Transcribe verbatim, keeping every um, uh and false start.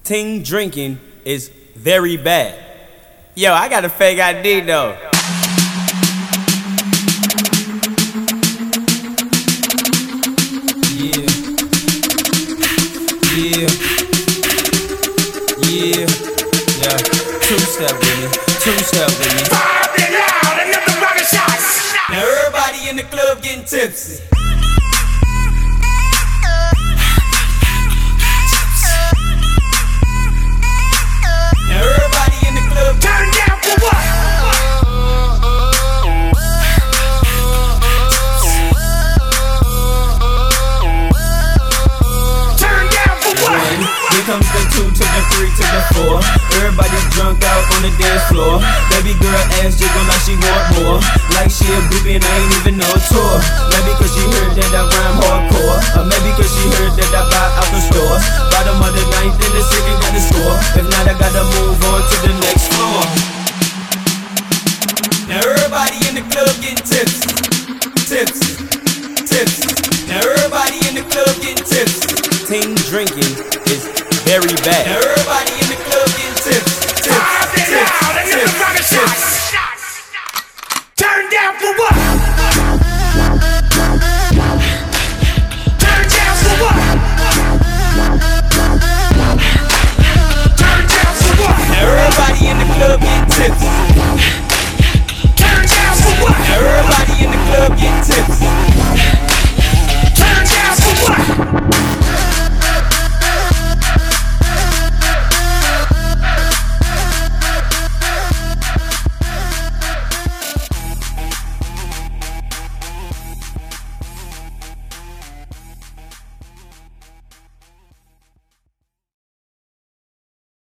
Ting drinking is very bad. Yo, I got a fake I D though. Yeah. Yeah. Yeah. Yeah. Two step with me. Two step with me. Five it out, another rocket shot. Now everybody in the club getting tipsy. Comes the two to the three to the four. Everybody drunk out on the dance floor. Baby girl ass jiggle like she want more. Like she a groupie and I ain't even know a tour. Maybe cause she heard that I rhyme hardcore, or maybe cause she heard that I buy out the store. Bottom of the ninth and the second got the score. If not, I gotta move on to the next floor. Now everybody in the club getting tips, tips, tips. Now everybody in the club getting tips. Ting drinking is very bad. Now everybody